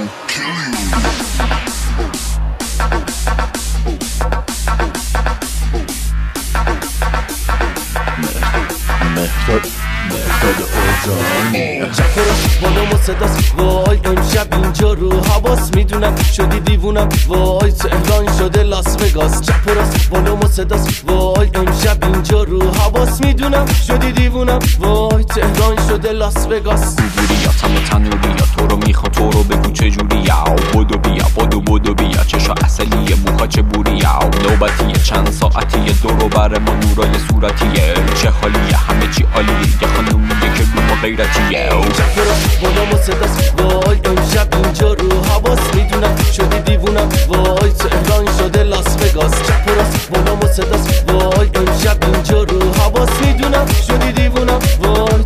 مهداد آجانی چپراش بالام و صداست وای امشب اینجا رو حواس میدونم شدی دیوونم وای تهران شده لاس وگاس چپراش بالام و صداست وای امشب اینجا رو حواس میدونم شدی دیوونم وای تهران شده لاس وگاس بوریاتم تنوریا تو رو میخوا تو رو بگو چجوریا بدو بیا بیا چشا اصلیه موها چه بوریا نوبتیه چند ساعتیه دورو بر ما نورای صورتیه چه حالیه همه چی عالیه یه خانومیه که رو ما غیرتیه چپراش بالام و صداست وای امشب اینجا رو حواس میدونم شدی دیوونم وای تهران شده لاس وگاس چپراش بالام و صداست وای امشب اینجا رو حواس میدونم شدی دیوونم وای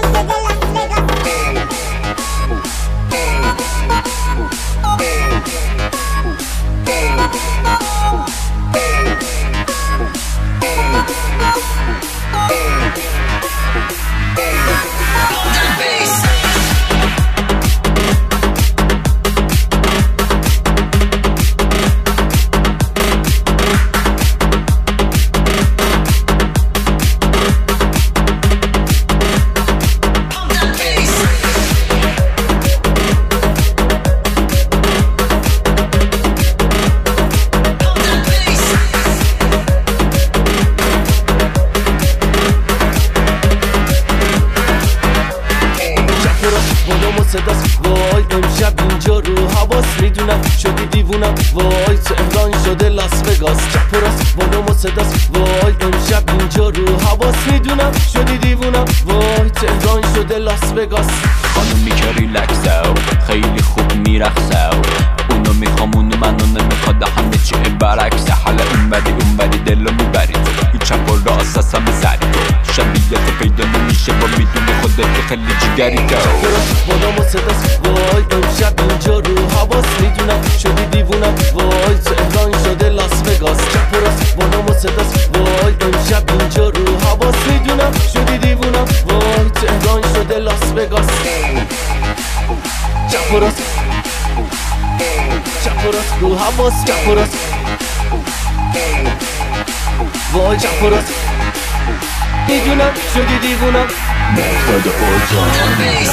صداست وای امشب اینجا رو حواس میدونم شدی دیوونم وای تهران شده لاس وگاس چپراست بالام و صداست وای امشب اینجا رو حواس میدونم شدی دیوونم وای تهران شده لاس وگاس خانومی که ریلکسه خیلی خوب میرقصه اونو میخوام اونو منو نمیخواد همه چی برعکسه حالا اون بری دلو میبری تو این چپ و راست اصلا میزری تو شبیهت پیدا نمیشه با میدونی خودت خیلی جگری تو چپراست بالام و صداست وای امشب اینجا رو حواس میدونم شدی دیوونم وای تهران شده لاس وگاس چپراست بالام و صداست وای امشب اینجا رو حواس میدونم شدی دیوونم وای تهران شده لاس وگاس چپراست رو حواس چپراست وای چپراست میدونم شدی دیوونم مهداد آجانی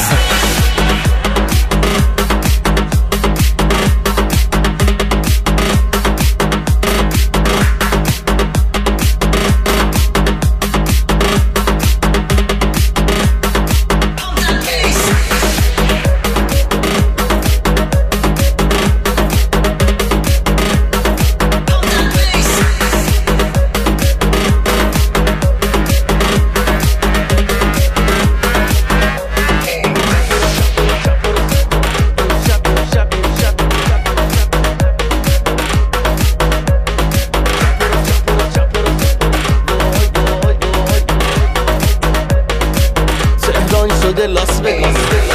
de Las Vegas.